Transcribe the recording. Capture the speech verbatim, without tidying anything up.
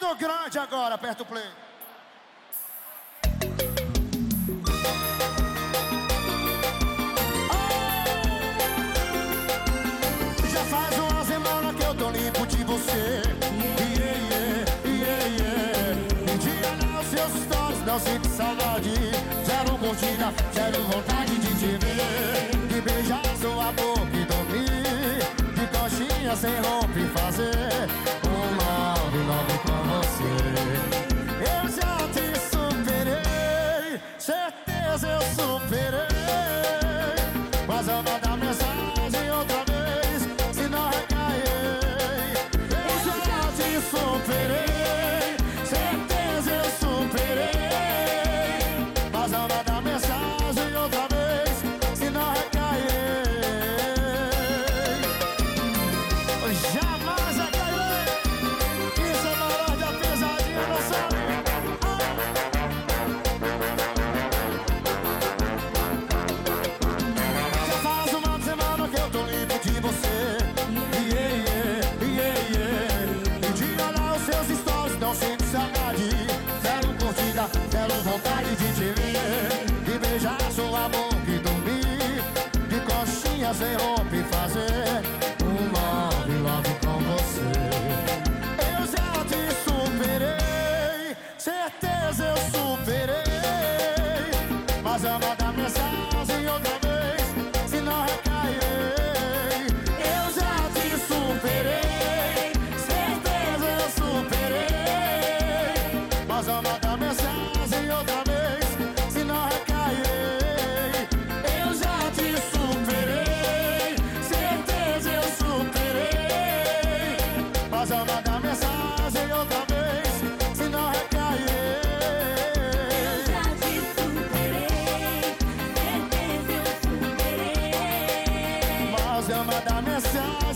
Muito grande agora, aperta o play. Já faz uma semana que eu tô limpo de você. Yeah, yeah, yeah, yeah. Um dia lá os seus stories, não sinto saudade. Zero curtida, zero vontade de te ver. De beijar sua boca e dormir. De coxinha sem roupa e fazer um love, love com você. Eu já te superei, certeza eu superei. Mas eu vou dar mensagem outra vez, se não recair. Eu já te superei, certeza eu superei. Mas eu vou dar mensagem outra vez, se não recair. Jamais recair. Isso é paródia pesadinha, não sabe? De você, yeah, yeah, yeah, yeah. Um dia lá os seus stories, não sinto saudade. Zero curtida, zero vontade de te ver. De beijar sua boca e dormir. De coxinha sem roupa e fazer um love, love com você. Eu já te superei, certeza eu superei. Mas eu vou dar mensagem outra vez, se não recair. Superei, certeza eu superei. Mas eu vou dar mensagem outra vez, se não recair. Eu já te superei, certeza eu superei. Mas eu vou dar mensagem outra vez, se não recair. Eu já te superei, certeza eu superei. Mas eu vou dar mensagem.